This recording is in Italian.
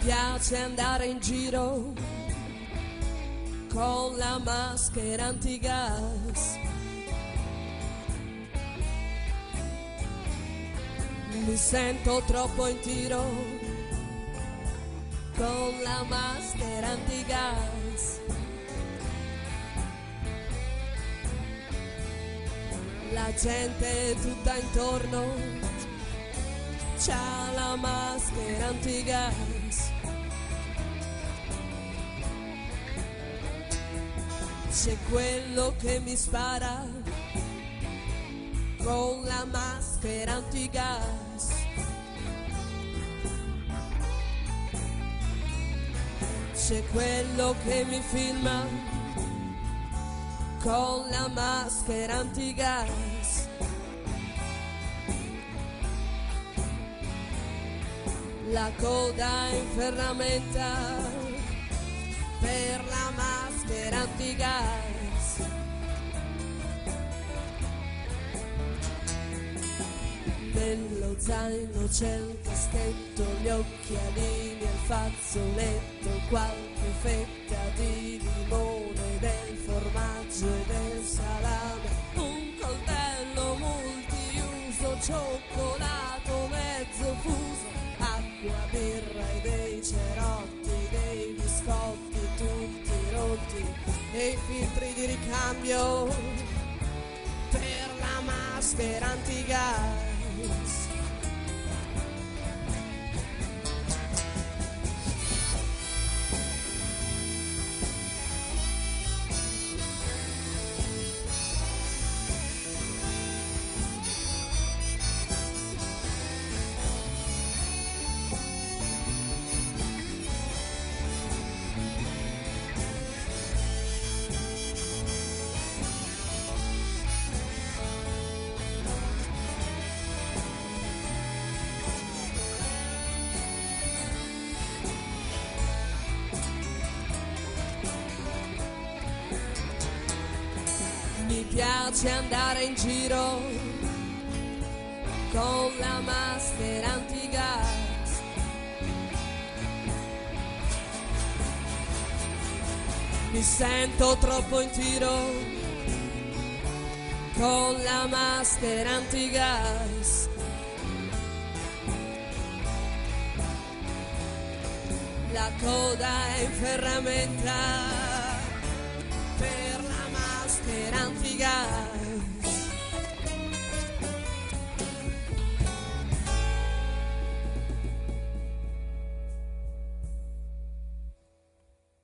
piace andare in giro con la maschera antigas. Mi sento troppo in tiro con la maschera antigas. La gente tutta intorno c'ha la maschera antigas. C'è quello che mi spara con la maschera antigas. C'è quello che mi filma con la maschera antigas. La coda in ferramenta per la maschera antigas. Nello zaino c'è il caschetto, gli occhialini e il fazzoletto, qualche fetta di limone, del formaggio e del salame, un coltello multiuso, cioccolato mezzo fuso, acqua, birra e dei cerotti, dei biscotti tutti rotti e i filtri di ricambio per la maschera antigas. Mi piace andare in giro con la maschera antigas. Mi sento troppo in tiro con la maschera antigas. La coda è in ferramenta per la maschera antigas.